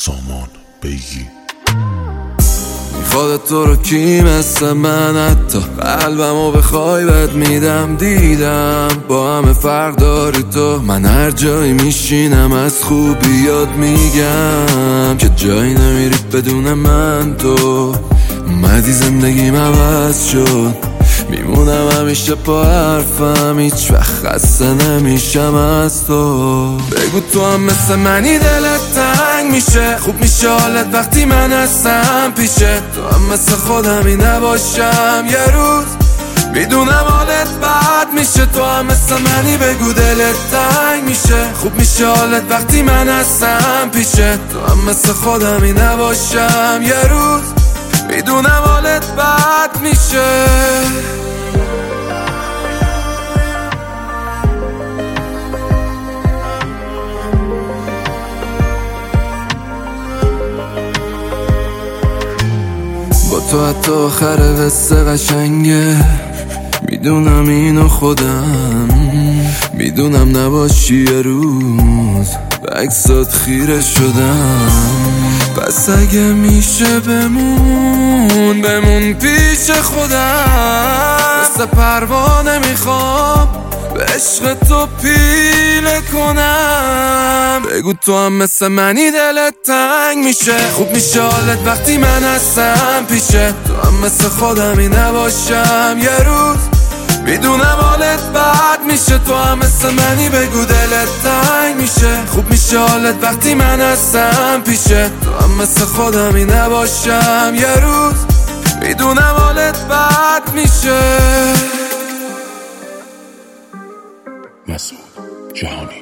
سامان بیگی. میخواد تو رو کی مثل من، حتی قلبمو بخوای بهت میدم. دیدم با همه فرق داری تو، من هر جایی میشینم از خوبیات میگم که جایی نمیری بدون من. تو اومدی زندگیم عوض شد، میمونم همیشه پا حرفم، هیچ وقت خسته نمیشم از تو. بگو تو هم مثل منی دلت تنگ میشه، خوب میشه حالت وقتی من هستم پیشه. تو هم مثل خودمی نباشم یه روز، میدونم حالت بد میشه. تو هم مثل منی بگو دلت تنگ میشه، خوب میشه حالت وقتی من هستم پیشه. تو هم مثل خودمی نباشم یه روز، میدونم حالت بد میشه. با تو حتی آخر قصه قشنگه، میدونم اینو خودم، میدونم نباشی یه روز به عکسات خیره شدم. پس اگه میشه بمون پیش خودم، مثل پروانه میخوام به عشق تو پیله کنم. بگو تو هم مثل منی دلت تنگ میشه، خوب میشه حالت وقتی من هستم پیشه. تو هم مثل خودمی نباشم یه روز، میدونم حالت بد میشه. تو هم مثل منی بگو دلت تنگ میشه، خوب میشه حالت وقتی من هستم پیشه. تو هم مثل خودمی نباشم یه روز، میدونم حالت بد میشه. مسعود جهانی.